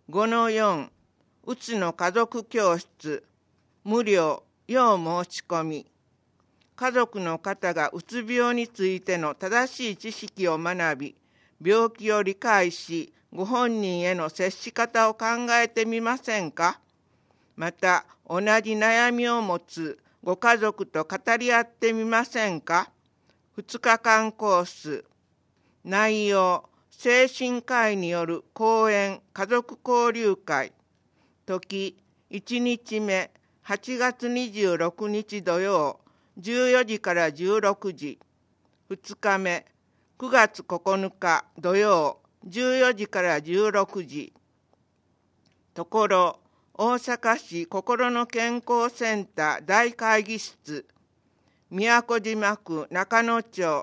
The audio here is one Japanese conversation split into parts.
5-4うつの家族教室無料要申し込み。家族の方がうつ病についての正しい知識を学び、病気を理解し、ご本人への接し方を考えてみませんか？また、同じ悩みを持つご家族と語り合ってみませんか？2日間コース。内容、精神科医による講演家族交流会。時、1日目、8月26日土曜、14時から16時。2日目、9月9日土曜、14時から16時。ところ、大阪市心の健康センター大会議室、宮古島区中野町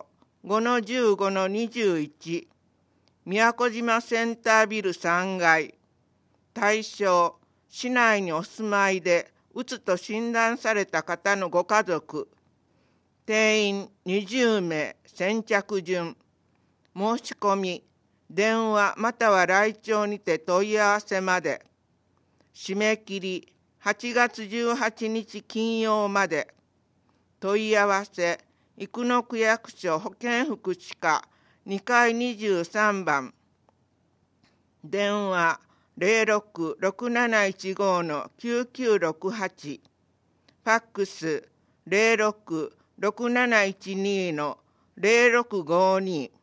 5-15-21、宮古島センタービル3階。対象、市内にお住まいでうつと診断された方のご家族。定員20名、先着順。申し込み、電話または来庁にて問い合わせまで。締め切り8月18日金曜まで。問い合わせ、生野区役所保健福祉課2階23番。電話06-6715-9968。ファックス06-6712-0652。